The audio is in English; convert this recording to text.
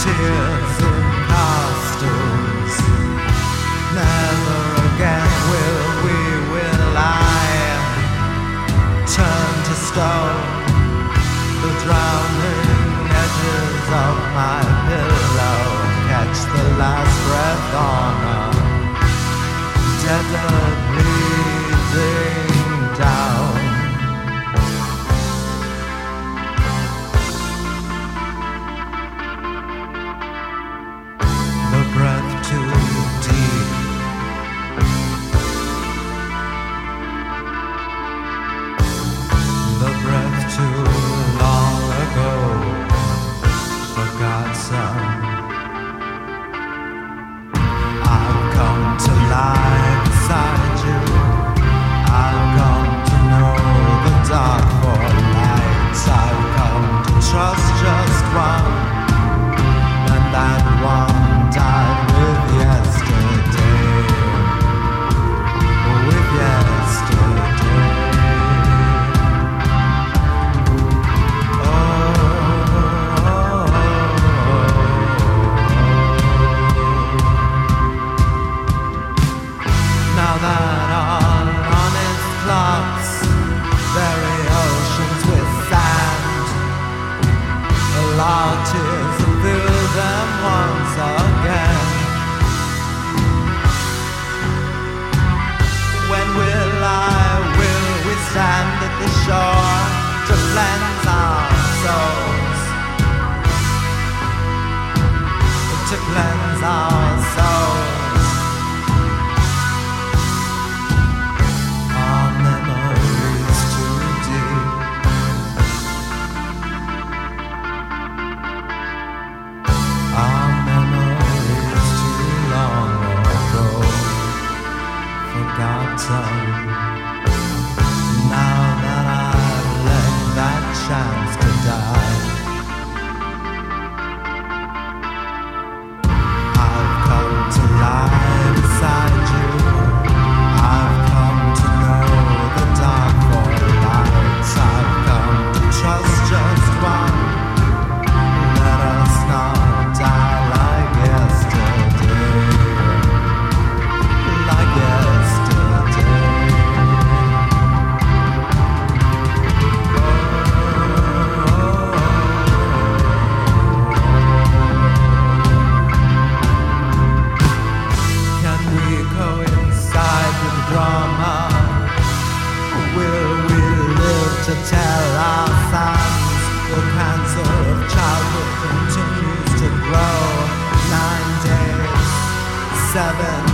tears in costumes. Never again will I turn to stone. The drowning edges of my pillow catch the last breath on a dead bleeding down. The breath too deep. The breath too long ago. Forgot some. I've come to lie beside you. I've come to know the dark for lights. I've come to trust just one, and that one died with yesterday. With yesterday. Now that all honest clocks bury oceans with sand, allow tears to fill them once again. When will we stand at the shore to cleanse our souls, to cleanse our souls? Our memories too deep. Our memories too long ago. Forgotten. Now that I've let that chance to die, I've come to lie beside you. I've come to know the dark for lights. I've come to trust just one. Let us not die like yesterday. Like yesterday. Can we coincide with the drama? Will we live to tell our sons? The cancer of childhood continues to grow. 9 days, 7